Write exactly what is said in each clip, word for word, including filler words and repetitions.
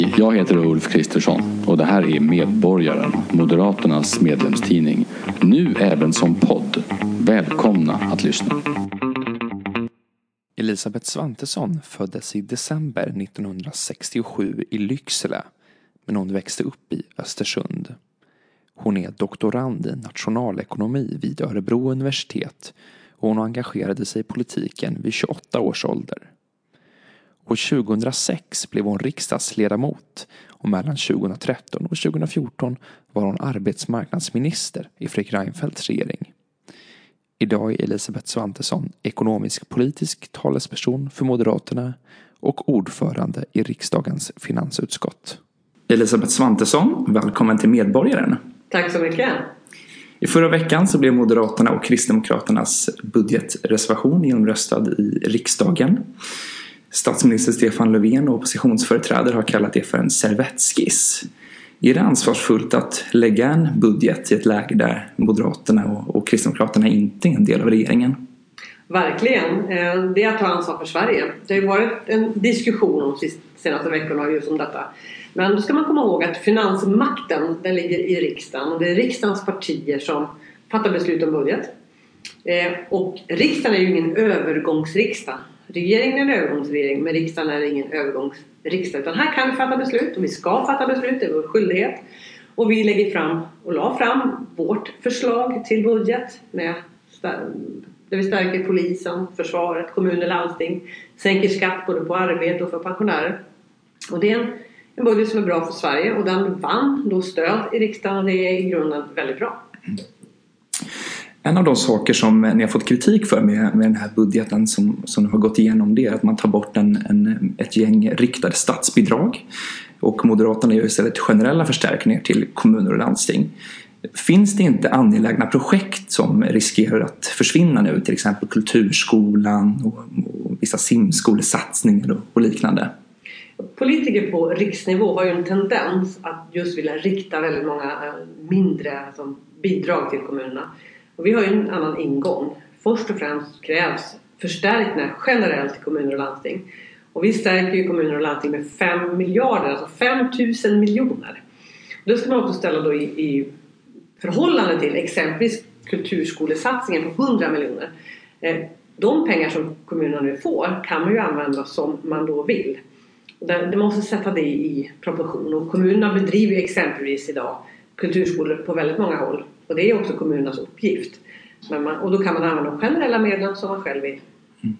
Jag heter Ulf Kristersson och det här är Medborgaren, Moderaternas medlemstidning. Nu även som podd. Välkomna att lyssna. Elisabeth Svantesson föddes i december nittonhundrasextiosju i Lycksele, men hon växte upp i Östersund. Hon är doktorand i nationalekonomi vid Örebro universitet och hon engagerade sig i politiken vid tjugoåtta års ålder. År tjugohundrasex blev hon riksdagsledamot och mellan tjugohundratretton och tjugohundrafjorton var hon arbetsmarknadsminister i Fredrik Reinfeldts regering. Idag är Elisabeth Svantesson ekonomisk-politisk talesperson för Moderaterna och ordförande i riksdagens finansutskott. Elisabeth Svantesson, välkommen till Medborgaren. Tack så mycket. I förra veckan så blev Moderaterna och Kristdemokraternas budgetreservation genomröstad i riksdagen. Statsminister Stefan Löfven och oppositionsföreträdare har kallat det för en servettskiss. Är det ansvarsfullt att lägga en budget i ett läge där Moderaterna och, och Kristdemokraterna inte är en del av regeringen? Verkligen. Det är att ta ansvar för Sverige. Det har ju varit en diskussion om senaste veckorna just om detta. Men då ska man komma ihåg att finansmakten den ligger i riksdagen. Och det är riksdagens partier som fattar beslut om budget. Och riksdagen är ju ingen övergångsriksdag. Regeringen är en övergångsregering, men riksdagen är ingen övergångsriksdag. Utan här kan vi fatta beslut och vi ska fatta beslut, det är vår skyldighet. Och vi lägger fram och la fram vårt förslag till budget med, där vi stärker polisen, försvaret, kommuner, landsting. Sänker skatt både på arbete och för pensionärer. Och det är en, en budget som är bra för Sverige och den vann då stöd i riksdagen och det är i grunden väldigt bra. En av de saker som ni har fått kritik för med, med den här budgeten som, som har gått igenom det är att man tar bort en, en, ett gäng riktade statsbidrag. Och Moderaterna gör istället generella förstärkningar till kommuner och landsting. Finns det inte angelägna projekt som riskerar att försvinna nu? Till exempel kulturskolan och, och vissa simskolesatsningar och, och liknande. Politiker på riksnivå har ju en tendens att just vilja rikta väldigt många mindre alltså, bidrag till kommunerna. Och vi har ju en annan ingång. Först och främst krävs förstärkningar generellt till kommuner och landsting. Och vi stärker ju kommuner och landsting med fem miljarder, alltså fem tusen miljoner. Då ska man också ställa då i, i förhållande till exempelvis kulturskolesatsningen på hundra miljoner. Eh, de pengar som kommunerna nu får kan man ju använda som man då vill. Och det, det måste sätta det i proportion. Och kommunerna bedriver ju exempelvis idag kulturskolor på väldigt många håll. Och det är också kommunernas uppgift. Men man, och då kan man använda de generella medlen som man själv vill. Mm.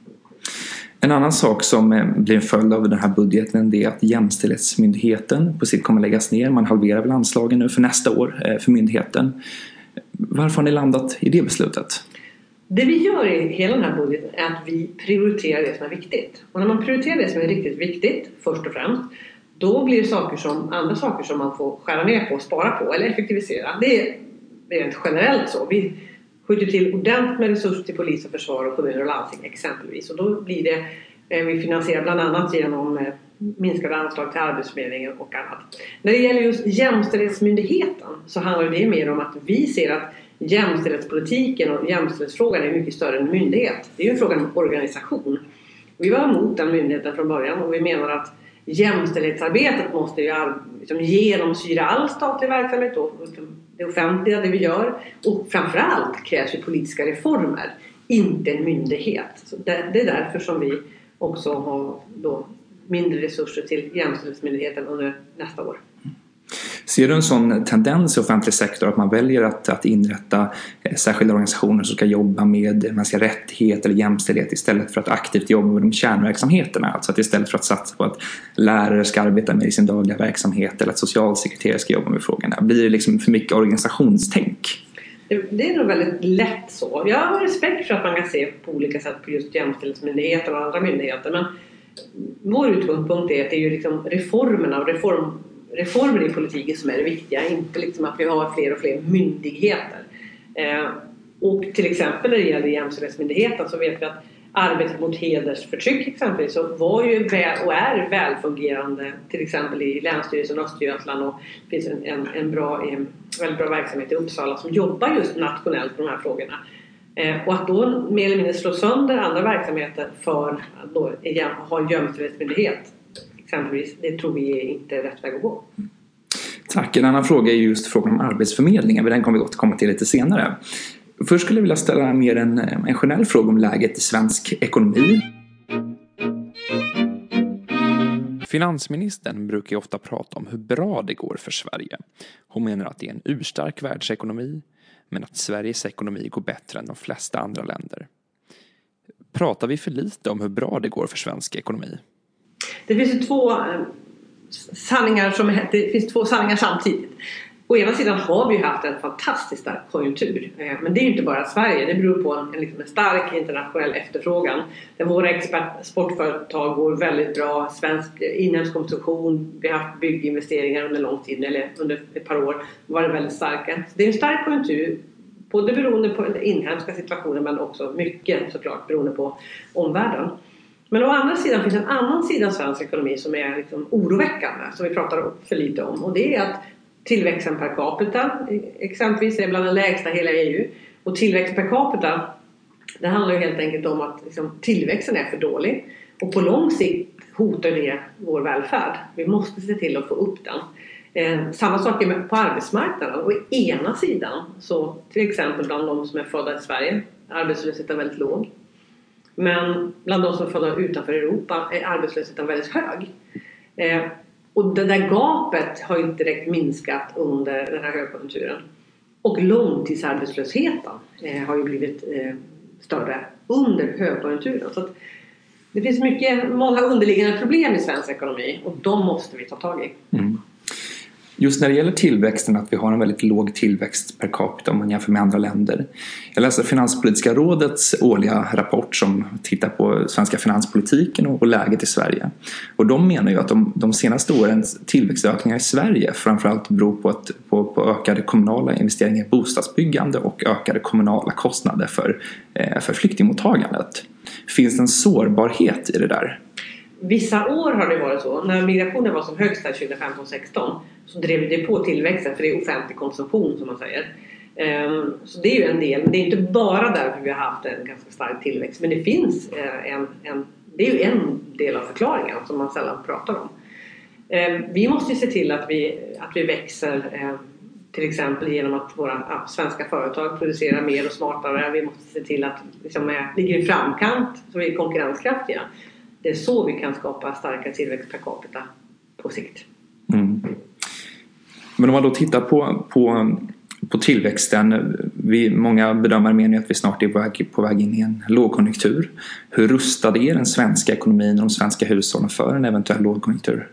En annan sak som blir en följd av den här budgeten är att Jämställdhetsmyndigheten på sitt kommer läggas ner. Man halverar väl anslagen nu för nästa år för myndigheten. Varför har ni landat i det beslutet? Det vi gör i hela den här budgeten är att vi prioriterar det som är viktigt. Och när man prioriterar det som är riktigt viktigt först och främst, då blir det saker som, andra saker som man får skära ner på, spara på eller effektivisera. Det är rent generellt så. Vi skjuter till ordentligt med resurser till polis och försvar och kommuner och landsting exempelvis. Och då blir det, vi finansierar bland annat genom minskade anslag till arbetsförmedlingen och annat. När det gäller just Jämställdhetsmyndigheten så handlar det mer om att vi ser att jämställdhetspolitiken och jämställdhetsfrågan är mycket större än en myndighet. Det är ju en fråga om organisation. Vi var emot den myndigheten från början och vi menar att jämställdhetsarbetet måste ju liksom genomsyra all statlig verksamhet och det offentliga, det vi gör. Och framförallt krävs ju politiska reformer, inte en myndighet. Så det, det är därför som vi också har då mindre resurser till jämställdhetsmyndigheten under nästa år. Ser du en sån tendens i offentlig sektor att man väljer att, att inrätta särskilda organisationer som ska jobba med mänskliga rättigheter eller jämställdhet istället för att aktivt jobba med de kärnverksamheterna? Alltså att istället för att satsa på att lärare ska arbeta med i sin dagliga verksamhet eller att socialsekreterare ska jobba med frågorna. Blir det liksom för mycket organisationstänk? Det är nog väldigt lätt så. Jag har respekt för att man kan se på olika sätt på just jämställdhetsmyndigheter och andra myndigheter. Men vår utgångspunkt är att det är ju liksom reformerna och reform reformer i politiken som är det viktiga, inte liksom att vi har fler och fler myndigheter. Eh, och till exempel när det gäller jämställdhetsmyndigheten så vet vi att arbetet mot hedersförtryck exempelvis så var ju väl och är välfungerande till exempel i Länsstyrelsen Östergötland och det finns en, en, en, bra, en väldigt bra verksamhet i Uppsala som jobbar just nationellt på de här frågorna. Eh, och att då mer eller mindre slå sönder andra verksamheter för att då ha en jämställdhetsmyndighet exempelvis, det tror vi är inte rätt väg att gå. Tack. En annan fråga är just frågan om arbetsförmedlingen, men den kommer vi återkomma till lite senare. Först skulle jag vilja ställa mer en, en generell fråga om läget i svensk ekonomi. Finansministern brukar ju ofta prata om hur bra det går för Sverige. Hon menar att det är en urstark världsekonomi, men att Sveriges ekonomi går bättre än de flesta andra länder. Pratar vi för lite om hur bra det går för svensk ekonomi? Det finns ju två sanningar, som, det finns två sanningar samtidigt. Å ena sidan har vi haft en fantastiskt stark konjunktur. Men det är ju inte bara Sverige. Det beror på en, liksom en stark internationell efterfrågan. Där våra exportföretag går väldigt bra. Svensk inhemsk konsumtion. Vi har haft bygginvesteringar under lång tid. Eller under ett par år. Var det väldigt starka. Så det är en stark konjunktur. Både beroende på den inhemska situationen. Men också mycket såklart beroende på omvärlden. Men å andra sidan finns en annan sida av svensk ekonomi som är liksom oroväckande. Som vi pratar för lite om. Och det är att tillväxten per capita exempelvis är bland den lägsta i hela E U. Och tillväxt per capita, det handlar ju helt enkelt om att liksom, tillväxten är för dålig. Och på lång sikt hotar det vår välfärd. Vi måste se till att få upp den. Eh, samma sak är på arbetsmarknaden. Och i ena sidan, så till exempel bland de som är födda i Sverige, arbetslösheten är väldigt låg. Men bland de som är födda utanför Europa är arbetslösheten väldigt hög. Eh, Och det där gapet har inte direkt minskat under den här högkonjunkturen. Och långtidsarbetslösheten eh, har ju blivit eh, större under högkonjunkturen. Så att det finns mycket, många underliggande problem i svensk ekonomi. Och de måste vi ta tag i. Mm. Just när det gäller tillväxten, att vi har en väldigt låg tillväxt per capita om man jämför med andra länder. Jag läser Finanspolitiska rådets årliga rapport som tittar på svenska finanspolitiken och läget i Sverige. Och de menar ju att de, de senaste årens tillväxtökningar i Sverige framförallt beror på, att, på, på ökade kommunala investeringar i bostadsbyggande och ökade kommunala kostnader för, eh, för flyktingmottagandet. Finns det en sårbarhet i det där? Vissa år har det varit så. När migrationen var som högst här tjugofemton sexton så drev det på tillväxten, för det är offentlig konsumtion som man säger. Så det är ju en del. Men det är inte bara därför vi har haft en ganska stark tillväxt. Men det finns en, en det är ju en del av förklaringen som man sällan pratar om. Vi måste ju se till att vi, att vi växer till exempel genom att våra ja, svenska företag producerar mer och smartare. Vi måste se till att liksom, är, ligger i framkant så vi är konkurrenskraftiga. Det är så vi kan skapa starkare tillväxt per capita på sikt. Mm. Men om man då tittar på, på, på tillväxten. Vi, många bedömare menar att vi snart är på väg, på väg in i en lågkonjunktur. Hur rustad är den svenska ekonomin och de svenska hushållen för en eventuell lågkonjunktur?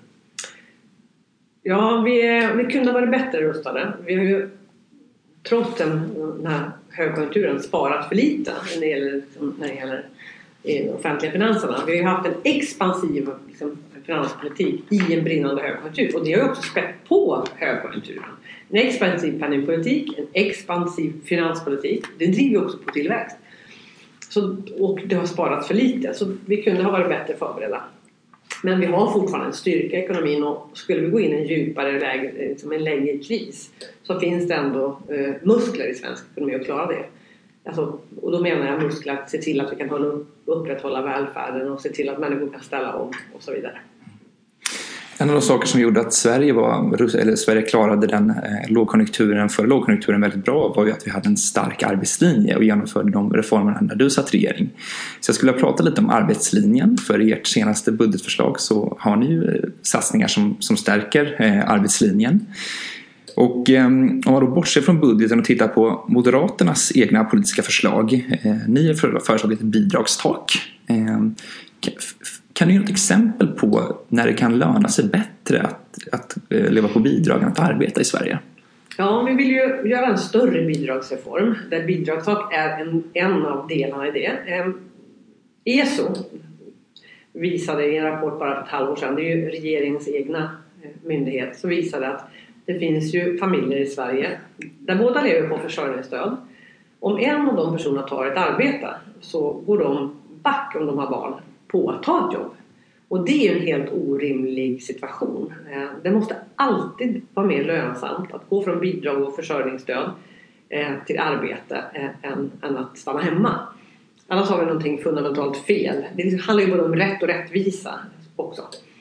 Ja, vi, är, vi kunde vara bättre rustade. Vi har ju trots den, den här högkonjunkturen sparat för lite när det gäller, när det gäller i de offentliga finanserna. Vi har haft en expansiv liksom, finanspolitik i en brinnande högkonjunktur. Och det har ju också spett på högkonjunkturen. En expansiv penningpolitik, en expansiv finanspolitik. Det driver också på tillväxt. Så, och det har sparat för lite. Så vi kunde ha varit bättre förberedda. Men vi har fortfarande en styrka i ekonomin. Och skulle vi gå in i en djupare läge, liksom en längre kris, så finns det ändå eh, muskler i svensk ekonomi att klara det. Alltså, och då menar jag muskler att se till att vi kan hålla, upprätthålla välfärden och se till att människor kan ställa om och så vidare. En av de saker som gjorde att Sverige, var, eller Sverige klarade den eh, lågkonjunkturen för lågkonjunkturen väldigt bra var ju att vi hade en stark arbetslinje och genomförde de reformerna när du satt regering. Så jag skulle vilja prata lite om arbetslinjen. För i ert senaste budgetförslag så har ni ju satsningar som, som stärker eh, arbetslinjen. Och eh, om man då bortser från budgeten och tittar på Moderaternas egna politiska förslag. Eh, ni har föreslagit ett bidragstak. Eh, kan du ge något exempel på när det kan löna sig bättre att, att eh, leva på bidrag än att arbeta i Sverige? Ja, vi vill ju göra en större bidragsreform där bidragstak är en, en av delarna i det. Eh, E S O visade i en rapport bara för ett halvår sedan, det är ju regeringens egna myndighet, så visade att det finns ju familjer i Sverige där båda lever på försörjningsstöd. Om en av de personerna tar ett arbete så går de back om de har barn på att ta ett jobb. Och det är ju en helt orimlig situation. Det måste alltid vara mer lönsamt att gå från bidrag och försörjningsstöd till arbete än, än att stanna hemma. Annars har vi någonting fundamentalt fel. Det handlar ju både om rätt och rättvisa också.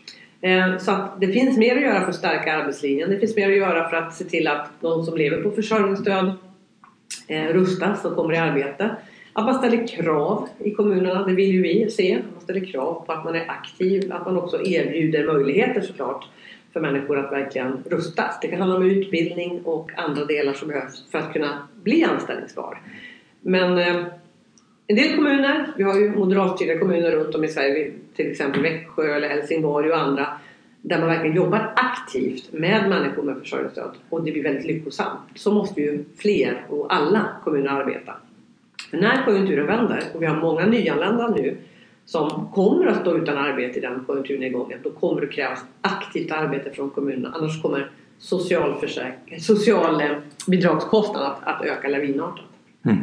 Så att det finns mer att göra för att stärka arbetslinjen. Det finns mer att göra för att se till att de som lever på försörjningsstöd rustas och kommer i arbete. Att man ställer krav i kommunerna, det vill ju vi se. Man ställer krav på att man är aktiv, att man också erbjuder möjligheter såklart för människor att verkligen rustas. Det kan handla om utbildning och andra delar som behövs för att kunna bli anställningsbar. Men eh, en del kommuner, vi har ju moderatstyrda kommuner runt om i Sverige, till exempel Växjö eller Helsingborg och andra, där man verkligen jobbar aktivt med människor med försörjningsstöd och det blir väldigt lyckosamt. Så måste ju fler och alla kommuner arbeta. Men när konjunkturen vänder och vi har många nyanlända nu som kommer att stå utan arbete i den konjunkturnedgången, då kommer det krävas aktivt arbete från kommunerna. Annars kommer socialförsäkring, socialbidragskostnaderna att, att öka lavinartat. Mm.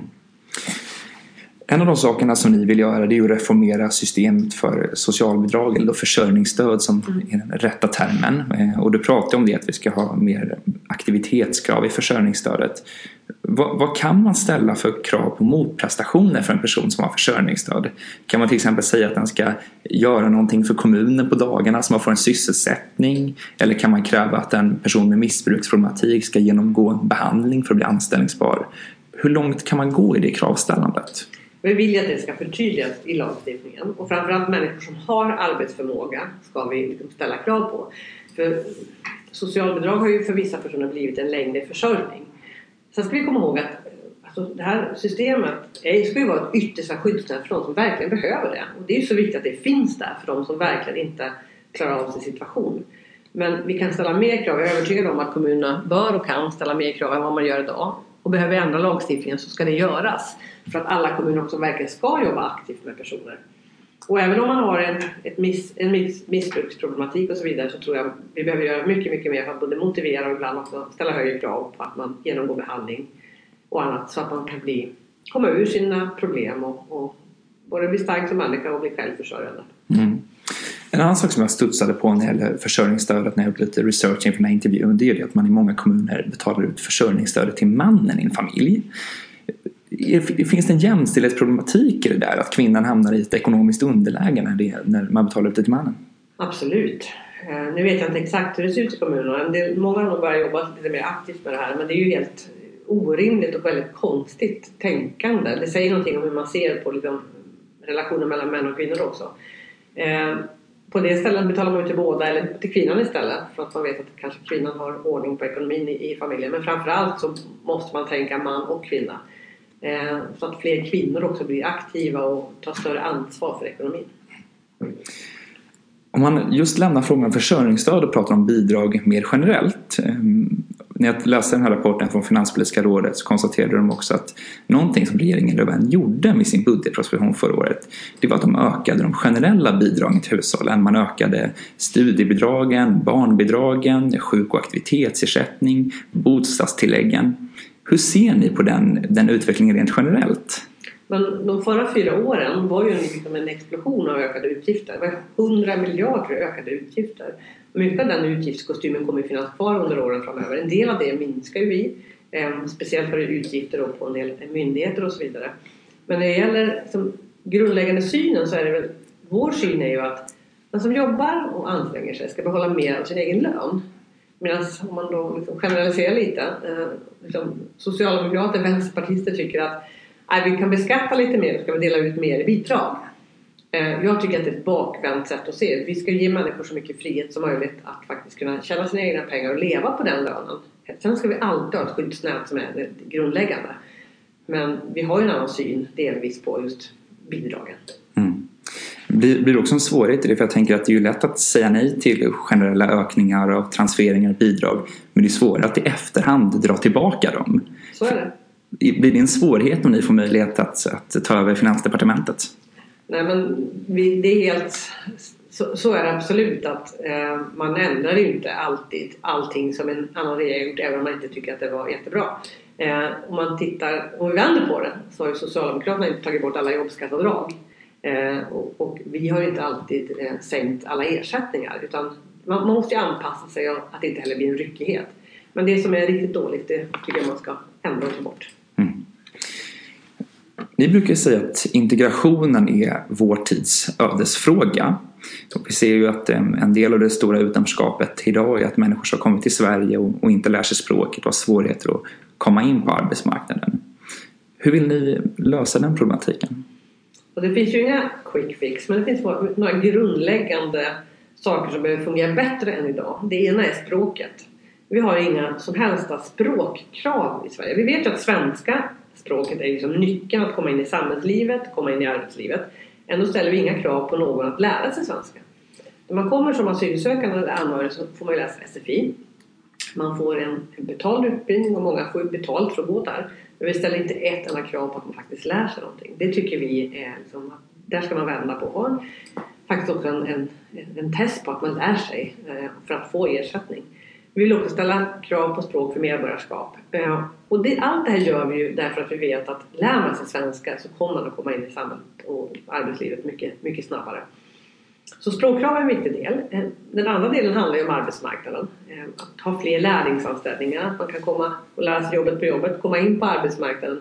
En av de sakerna som ni vill göra, det är att reformera systemet för socialbidrag eller försörjningsstöd som är den rätta termen. Och du pratar om det, att vi ska ha mer aktivitetskrav i försörjningsstödet. Vad, vad kan man ställa för krav på motprestationer för en person som har försörjningsstöd? Kan man till exempel säga att den ska göra någonting för kommunen på dagarna så man får en sysselsättning? Eller kan man kräva att en person med missbruksproblematik ska genomgå behandling för att bli anställningsbar? Hur långt kan man gå i det kravställandet? Vi vill att det ska förtydligas i lagstiftningen. Och framförallt människor som har arbetsförmåga ska vi ställa krav på. För socialbidrag har ju för vissa personer blivit en längre försörjning. Sen ska vi komma ihåg att alltså, det här systemet är, ska ju vara ett yttersta skyddsnät för de som verkligen behöver det. Och det är ju så viktigt att det finns där för de som verkligen inte klarar av sin situation. Men vi kan ställa mer krav. Jag är övertygad om att kommunerna bör och kan ställa mer krav än vad man gör idag. Och behöver vi ändra lagstiftningen så ska det göras. För att alla kommuner också verkligen ska jobba aktivt med personer. Och även om man har en, ett miss, en miss, missbruksproblematik och så vidare, så tror jag vi behöver göra mycket, mycket mer för att både motivera och ibland också ställa högre krav på att man genomgår behandling och annat. Så att man kan bli, komma ur sina problem och, och både bli stark som människa och bli självförsörjande. Mm. En annan sak som jag studsade på när det gäller försörjningsstödet när jag gjorde lite research inför den här intervjun, det är det att man i många kommuner betalar ut försörjningsstödet till mannen i en familj. Finns det en jämställdhetsproblematik i det där, att kvinnan hamnar i ett ekonomiskt underläge när, det, när man betalar ut det till mannen? Absolut. Nu vet jag inte exakt hur det ser ut i kommunerna. Det, många har nog börjat jobba lite mer aktivt med det här, men det är ju helt orimligt och väldigt konstigt tänkande. Det säger någonting om hur man ser på liksom, relationer mellan män och kvinnor också. Eh, på det stället betalar man till båda eller till kvinnan istället, för att man vet att kanske kvinnan har ordning på ekonomin i, i familjen. Men framförallt så måste man tänka man och kvinna. Eh, så att fler kvinnor också blir aktiva och tar större ansvar för ekonomin. Om man just lämnar frågan om försörjningsstöd och pratar om bidrag mer generellt. Eh, när jag läste den här rapporten från Finanspolitiska rådet så konstaterade de också att någonting som regeringen Löfven gjorde med sin budgetproposition förra året, det var att de ökade de generella bidragen till hushållen. Man ökade studiebidragen, barnbidragen, sjuk- och aktivitetsersättning, bostadstilläggen. Hur ser ni på den, den utvecklingen rent generellt? Men de förra fyra åren var ju en, liksom en explosion av ökade utgifter. Det var hundra miljarder ökade utgifter. Mycket av den utgiftskostymen kommer att finnas kvar under åren framöver. En del av det minskar ju vi. Eh, speciellt för utgifter och på en del myndigheter och så vidare. Men när det gäller liksom, grundläggande synen så är det väl, vår syn är ju att den som jobbar och anstränger sig ska behålla mer av sin egen lön. Medan om man då liksom generaliserar lite, eh, liksom, socialdemokrater, vänsterpartister tycker att nej, vi kan beskatta lite mer och ska vi dela ut mer i bidrag. Eh, jag tycker att det är ett bakvänt sätt att se. Vi ska ge människor så mycket frihet som möjligt att faktiskt kunna tjäna sina egna pengar och leva på den lönen. Sen ska vi alltid ha ett skyddsnät som är det grundläggande. Men vi har ju en annan syn delvis på just bidragen. Mm. Blir, blir det också en svårighet i det? För jag tänker att det är ju lätt att säga nej till generella ökningar av transfereringar och bidrag. Men det är svårare att i efterhand dra tillbaka dem. Så är det. Blir det en svårighet om ni får möjlighet att, att ta över Finansdepartementet? Nej, men vi, det är helt... Så, så är det absolut att eh, man ändrar inte alltid allting som en annan regering gjort, även om man inte tycker att det var jättebra. Eh, om man tittar, om vi vänder på det, så har ju Socialdemokraterna inte tagit bort alla jobbskatteavdrag. Eh, och, och vi har inte alltid eh, sänkt alla ersättningar, utan man, man måste ju anpassa sig och att det inte heller blir en ryckighet. Men det som är riktigt dåligt, det tycker jag man ska ändra och ta bort. Mm. Ni brukar säga att integrationen är vår tids ödesfråga. Så vi ser ju att en del av det stora utanförskapet idag är att människor som har kommit till Sverige och, och inte lär sig språket och har svårigheter att komma in på arbetsmarknaden. Hur vill ni lösa den problematiken? Och det finns ju inga quick fix, men det finns några grundläggande saker som behöver fungera bättre än idag. Det ena är språket. Vi har inga som helst språkkrav i Sverige. Vi vet ju att svenska språket är liksom nyckeln att komma in i samhällslivet, komma in i arbetslivet. Ändå ställer vi inga krav på någon att lära sig svenska. När man kommer som asylsökande eller anhörig så får man läsa S F I. Man får en betald utbildning och många får betalt för att gå där. Men vi ställer inte ett enda krav på att man faktiskt lär sig någonting. Det tycker vi är liksom, där ska man vända på. Och faktiskt också en, en, en test på att man lär sig för att få ersättning. Vi vill också ställa krav på språk för medborgarskap. Och det, allt det här gör vi ju därför att vi vet att lär man sig svenska så kommer man att komma in i samhället och arbetslivet mycket, mycket snabbare. Så språkkrav är en viktig del. Den andra delen handlar ju om arbetsmarknaden. Att ha fler lärlingsanställningar. Att man kan komma och lära sig jobbet på jobbet. Komma in på arbetsmarknaden.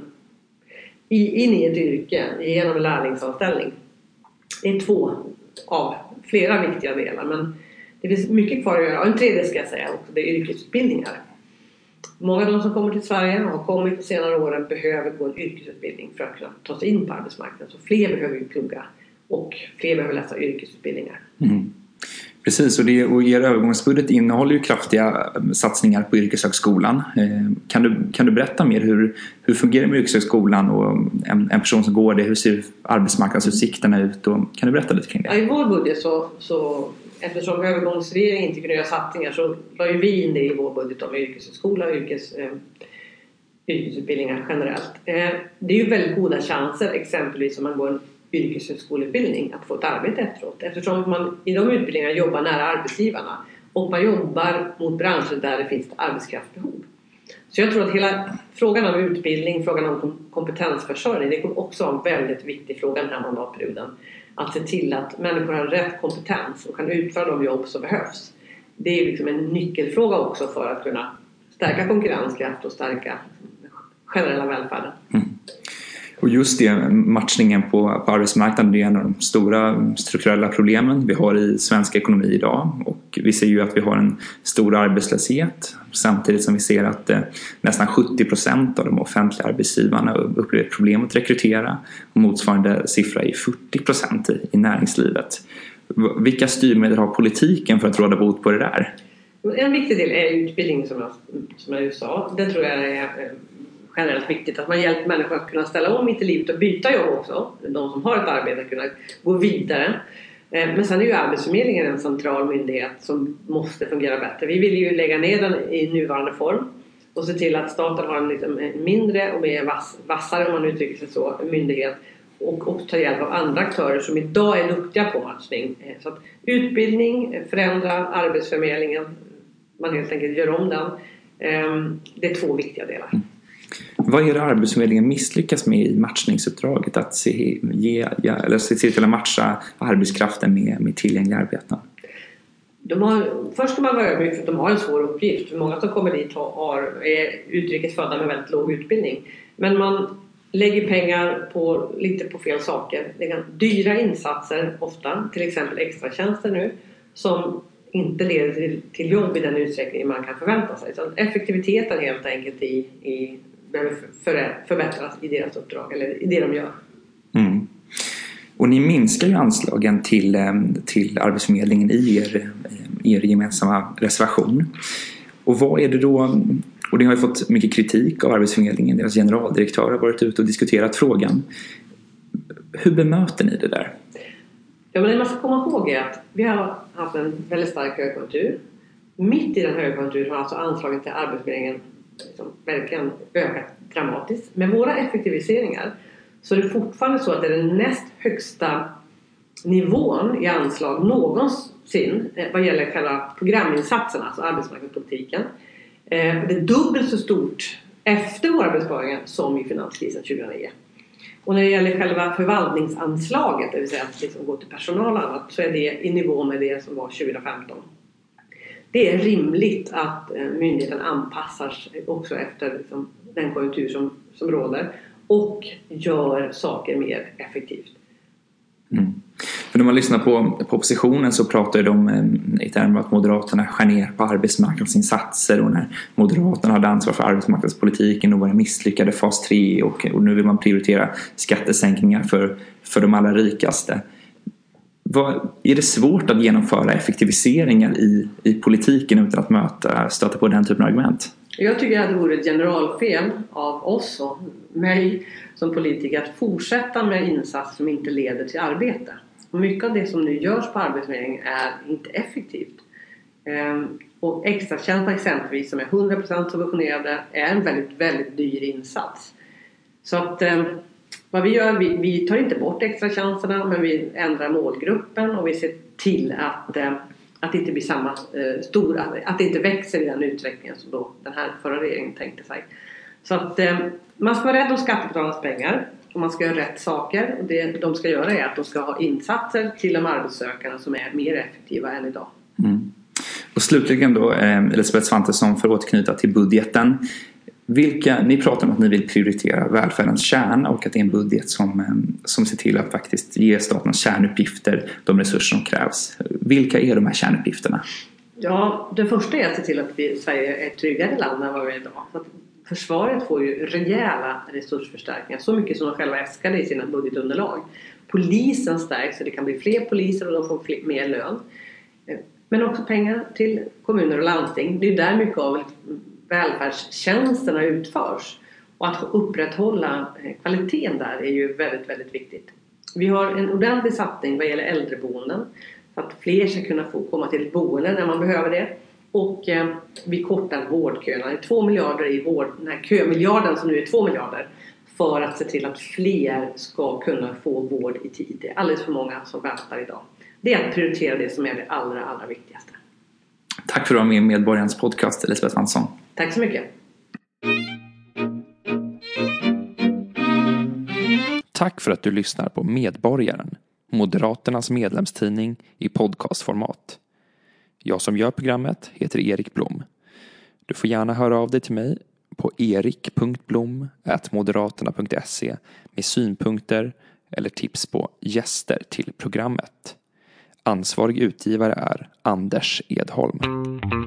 In i ett yrke genom en lärlingsanställning. Det är två av flera viktiga delar. Men det finns mycket kvar att göra. Och en tredje ska jag säga också. Det är yrkesutbildningar. Många av de som kommer till Sverige och har kommit på senare åren behöver gå en yrkesutbildning för att kunna ta sig in på arbetsmarknaden. Så fler behöver ju plugga. Och fler behöver läsa yrkesutbildningar. Mm. Precis, och, det, och er övergångsbudget innehåller ju kraftiga satsningar på yrkeshögskolan. Kan du, kan du berätta mer hur, hur fungerar med yrkeshögskolan och en, en person som går det? Hur ser arbetsmarknadsutsikterna ut? Och, kan du berätta lite kring det? Ja, i vår budget så, så eftersom övergångsregeringen inte kunde göra satsningar så la ju vi in det i vår budget om yrkeshögskola och yrkes, eh, yrkesutbildningar generellt. Eh, det är ju väldigt goda chanser exempelvis om man går en yrkeshögskoleutbildning att få ett arbete efteråt. Eftersom man i de utbildningarna jobbar nära arbetsgivarna och man jobbar mot branscher där det finns arbetskraftbehov. Så jag tror att hela frågan om utbildning, frågan om kompetensförsörjning, det kommer också vara en väldigt viktig fråga den här mandatperioden. Att se till att människor har rätt kompetens och kan utföra de jobb som behövs. Det är liksom en nyckelfråga också för att kunna stärka konkurrenskraft och stärka generella välfärden. Mm. Och just det, matchningen på, på arbetsmarknaden är en av de stora strukturella problemen vi har i svensk ekonomi idag. Och vi ser ju att vi har en stor arbetslöshet samtidigt som vi ser att eh, nästan sjuttio procent av de offentliga arbetsgivarna upplever problem att rekrytera. Och motsvarande siffra är fyrtio procent i, i näringslivet. Vilka styrmedel har politiken för att råda bot på det där? En viktig del är utbildning som jag, som jag sa. Det tror jag är generellt viktigt att man hjälper människor att kunna ställa om mitt i livet och byta jobb också. De som har ett arbete att kunna gå vidare. Men sen är ju Arbetsförmedlingen en central myndighet som måste fungera bättre. Vi vill ju lägga ner den i nuvarande form och se till att staten har en lite mindre och mer vass, vassare, om man uttrycker sig så, myndighet. Och också ta hjälp av andra aktörer som idag är duktiga på matchning. Så att utbildning, förändra Arbetsförmedlingen, man helt enkelt gör om den. Det är två viktiga delar. Vad är det Arbetsförmedlingen misslyckas med i matchningsuppdraget? Att se, ge, ja, eller se till att matcha arbetskraften med, med tillgängliga arbeten? De har, först ska man vara ödmjuk för att de har en svår uppgift. För många som kommer dit har, är utrikes födda med väldigt låg utbildning. Men man lägger pengar på, lite på fel saker. Det är dyra insatser ofta, till exempel extratjänster nu, som inte leder till, till jobb i den utsträckning man kan förvänta sig. Så effektiviteten helt enkelt i, i, behöver för, förbättras i deras uppdrag eller i det de gör. Mm. Och ni minskar ju anslagen till, till Arbetsförmedlingen i er, er gemensamma reservation. Och vad är det då? Och ni har ju fått mycket kritik av Arbetsförmedlingen. Deras generaldirektör har varit ute och diskuterat frågan. Hur bemöter ni det där? Ja, men det man ska komma ihåg är att vi har haft en väldigt stark högkonjunktur. Mitt i den högkonjunkturen har alltså anslagen till Arbetsförmedlingen liksom verkligen ökat dramatiskt. Med våra effektiviseringar så är det fortfarande så att det är den näst högsta nivån i anslag någonsin vad gäller själva programinsatserna, alltså arbetsmarknadspolitiken. Det är dubbelt så stort efter våra besparingar som i finanskrisen tjugohundranio. Och när det gäller själva förvaltningsanslaget, det vill säga att liksom gå till personal och annat, så är det i nivå med det som var tjugohundrafemton. Det är rimligt att myndigheten anpassar sig också efter liksom den konjunktur som, som råder och gör saker mer effektivt. Mm. För när man lyssnar på, på oppositionen så pratar de i termer att Moderaterna skär ner på arbetsmarknadsinsatser, och när Moderaterna hade ansvar för arbetsmarknadspolitiken och var misslyckade fas tre, och, och nu vill man prioritera skattesänkningar för, för de allra rikaste. Vad, är det svårt att genomföra effektiviseringar i, i politiken utan att möta, stöta på den typen av argument? Jag tycker att det vore ett generalfel av oss och mig som politiker att fortsätta med insatser som inte leder till arbete. Och mycket av det som nu görs på Arbetsförmedlingen är inte effektivt. Ehm, och extratjänster exempelvis som är hundra procent subventionerade är en väldigt, väldigt dyr insats. Så att eh, vad vi gör, vi, vi tar inte bort extratjänsterna, men vi ändrar målgruppen och vi ser till att eh, att det inte blir samma eh, stora, att det inte växer i den utvecklingen som då den här förra regeringen tänkte sig. Så att eh, man ska vara rädd om skattebetalarnas pengar och man ska göra rätt saker, och det de ska göra är att de ska ha insatser till de arbetssökande som är mer effektiva än idag. Mm. Och slutligen då eh, Elisabeth Svantesson, för att återknyta till budgeten. Vilka, ni pratar om att ni vill prioritera välfärdens kärna och att det är en budget som, som ser till att faktiskt ge statens kärnuppgifter de resurser som krävs. Vilka är de här kärnuppgifterna? Ja, det första är att se till att vi, Sverige är ett tryggare land än vad vi är idag. Så att försvaret får ju rejäla resursförstärkningar, så mycket som de själva äskade i sina budgetunderlag. Polisen stärks så det kan bli fler poliser och de får fler, mer lön. Men också pengar till kommuner och landsting. Det är där mycket av välfärdstjänsterna utförs, och att upprätthålla kvaliteten där är ju väldigt, väldigt viktigt. Vi har en ordentlig satsning vad gäller äldreboenden så att fler ska kunna få komma till ett boende när man behöver det, och eh, vi kortar vårdköerna. Det är två miljarder i vård, den här kömiljarden som nu är två miljarder, för att se till att fler ska kunna få vård i tid. Det är alldeles för många som väntar idag. Det är att prioritera det som är det allra, allra viktigaste. Tack för att du var med i Medborgarens podcast, Elisabeth Svantesson. Tack så mycket. Tack för att du lyssnar på Medborgaren, Moderaternas medlemstidning i podcastformat. Jag som gör programmet heter Erik Blom. Du får gärna höra av dig till mig på erik punkt blom at moderaterna punkt se med synpunkter eller tips på gäster till programmet. Ansvarig utgivare är Anders Edholm.